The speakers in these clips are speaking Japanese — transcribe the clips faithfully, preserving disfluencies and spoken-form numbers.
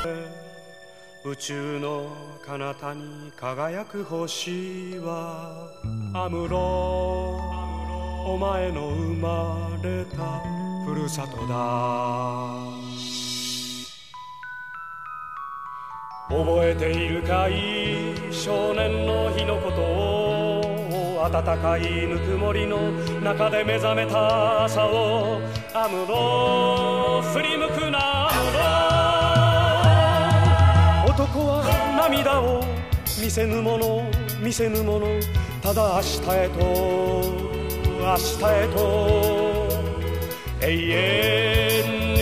宇宙の彼方に輝く星はアムロ、お前の生まれたふるさとだ。覚えているかい少年の日のことを、暖かいぬくもりの中で目覚めた朝を。アムロ、振り向くなアムロ、男は涙を見せぬもの見せぬもの、ただ明日へと明日へと永遠に。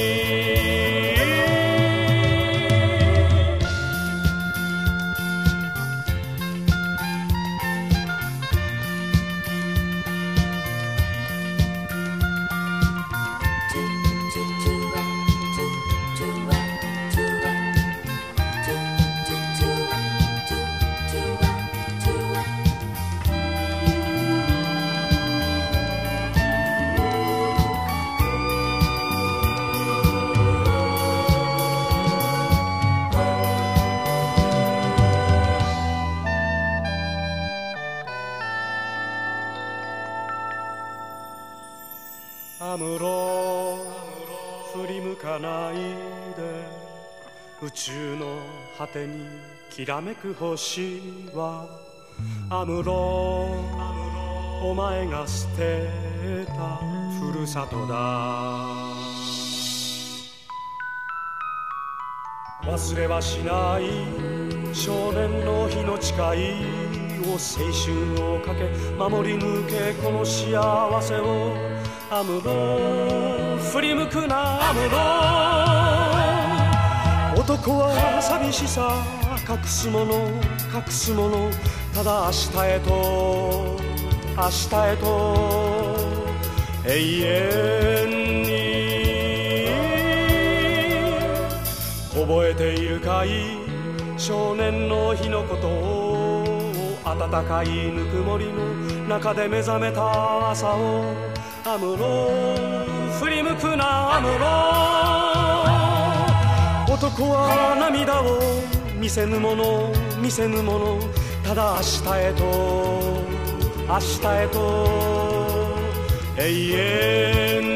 アムロ、振り向かないで、宇宙の果てにきらめく星は。アムロ、お前が捨てたふるさとだ。忘れはしない少年の日の誓いを、青春をかけ守り抜けこの幸せを。アムロ、振り向くなアムロ、男は寂しさ隠すもの隠すもの、ただ明日へと明日へと永遠に。覚えているかい少年の日のことを、暖かいぬくもりの中で目覚めた朝を。アムロ、振り向くなアムロ、男は涙を見せぬもの見せぬもの、ただ明日へと明日へと永遠